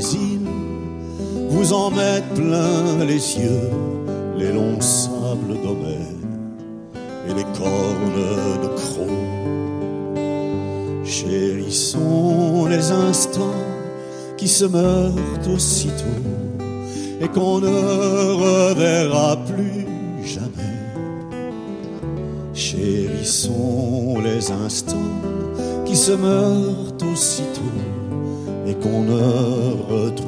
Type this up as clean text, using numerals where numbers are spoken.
îles vous en mettent plein les yeux, les longs sables d'Homère et les cornes de croc. Chérissons les instants qui se meurent aussitôt et qu'on ne reverra plus jamais. Chérissons les instants qui se meurent aussitôt et qu'on ne retrouve